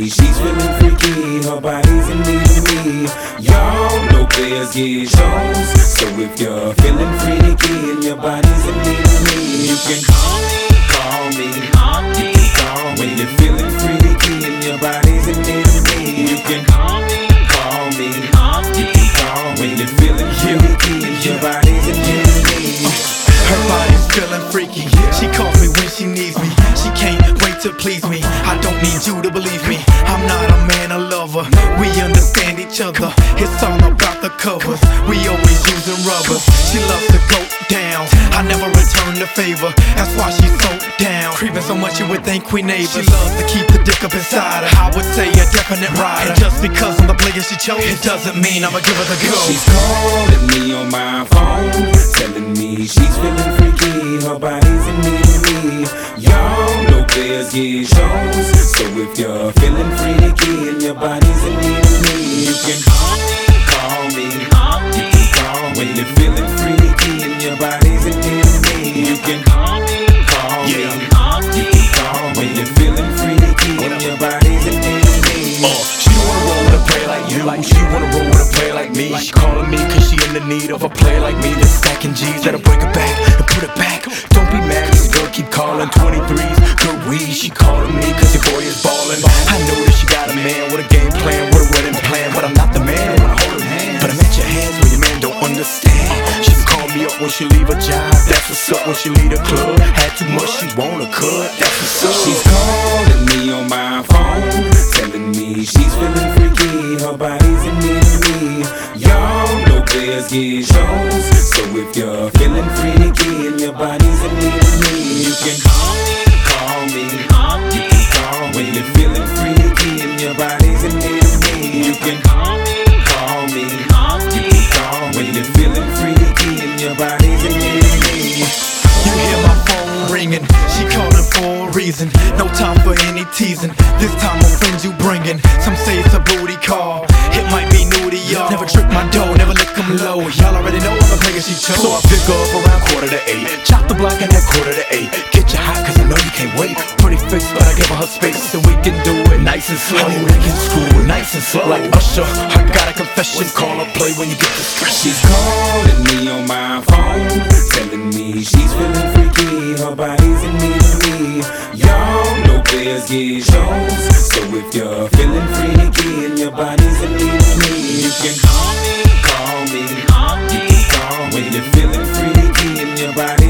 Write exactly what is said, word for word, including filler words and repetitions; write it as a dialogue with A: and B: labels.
A: me she's feeling freaky, her body's in need of me. Y'all know players get shows, so if you're feeling freaky and your body's in need of me, you can call me, call me, call me, call me. When you're feeling freaky and your body's in need of me, you can call me, call me, call me, call me. When you're feeling freaky and your body's in need of me.
B: Her body's feeling freaky, she calls me when she needs me. She can't wait to please me, I don't need you to believe me. I'm not a man, a lover, we understand each other. It's all about the covers, we always using rubbers. She loves to go down, I never return the favor. That's why she's so down, creeping so much you would think we neighbors. She loves to keep the dick up inside her, I would say a definite rider. And just because I'm the player she chose, it doesn't mean I'ma give her the go.
A: She's calling me on my phone, telling me she's feeling freaky, her body's in need of me. Y'all know players get shows, so if you're feeling freaky and your body's in need of me, you can call me, call me, call me, call me. When you're feeling freaky and your body's in need of me, you can call me, call me, call me, call me. When you're feeling freaky and your body's in need of me.
B: Uh, she don't wanna roll with a player like you, like she wanna roll with a player like me. She calling me cause she in the need of a player like me that's stacking G's, that'll break her back and put it back. Don't be mad, this girl keep calling twenty-threes, good weed. She calling me cause your boy is ballin'. I know that she got a man with a game plan, with a wedding plan, but I'm not the man when I hold her hand. But I'm at your hands when your man don't understand. She can call me up when she leave a job, that's what's up. When she leave the club, had too much she wanna cut, that's what's up.
A: She's calling me on my phone, telling me she's feeling freaky, her body's in need of me. Y'all know players get shows, so if you're feeling freaky and your body's in need of me, you can call me, call me, call me, call me. When you're feeling freaky and your body's in need of me, you can call me, call me, call me, call me. When you're feeling freaky and your body's in need of me.
B: You hear my phone ringing, she calling for a reason. No time for any teasing, this time my friends you bringing. Some say it's a booty call, it might be new to y'all. Never trick my dough, never lick them low. Y'all already know I'm the player she chose. So I pick her up around quarter to eight, chop the block in that quarter to eight. Get you hot cause I know you can't wait. Pretty face but I give her her space so we can do it nice and slow. I mean we can screw it nice and slow. Like Usher, I got a confession, call her play when you get distressed.
A: She's calling me on my phone, telling me she's feeling freaky, her body's in need of me. Y'all know players get shows, so if you're feeling freaky and your body's in need of me, you can call me, call me, call me, call me. When you're feeling freaky and your body